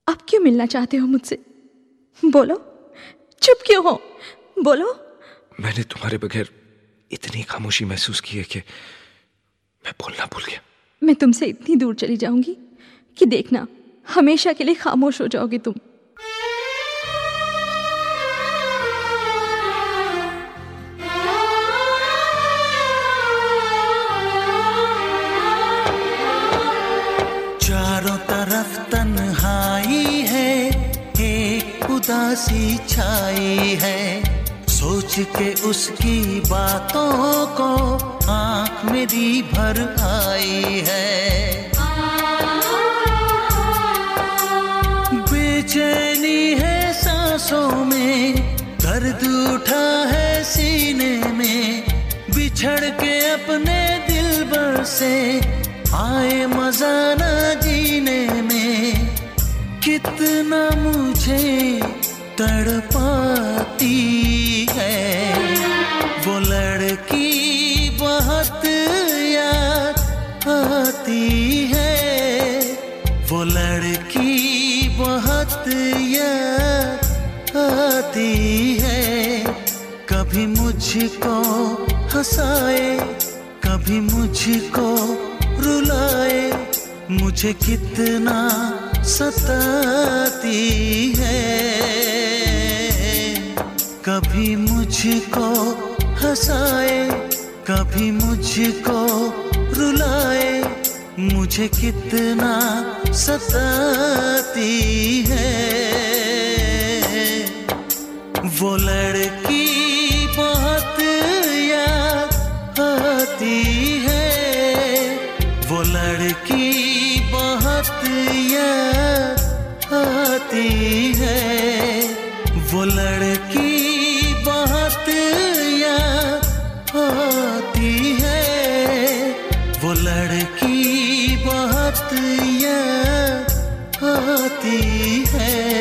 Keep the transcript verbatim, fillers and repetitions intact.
अब क्यों मिलना चाहते हो मुझसे? बोलो, चुप क्यों हो? बोलो। मैंने तुम्हारे बगैर इतनी खामोशी महसूस की है कि मैं बोलना भूल गया। मैं तुमसे इतनी दूर चली जाऊंगी कि देखना, हमेशा के लिए खामोश हो जाओगे तुम। चारों तरफ तन्हाई है, एक उदासी छाई है, सोच के उसकी बातों को आँख मेरी भर आई है। बेचैनी है सांसों में, दर्द उठा है सीने में, बिछड़ के अपने दिलबर से आए मजा न जीने में। कितना मुझे तड़पाती है वो लड़की, बहुत याद आती है वो लड़की, बहुत याद आती है। कभी मुझको हंसाए, कभी मुझको रुलाए, मुझे कितना सताती है। कभी मुझको हंसाए, कभी मुझको रुलाए, मुझे कितना सताती है वो लड़की, बहुत याद आती है वो लड़की, बहुत याद आती है वो लड़की, बहुत याद आती है वो लड़की, बहुत याद आती है।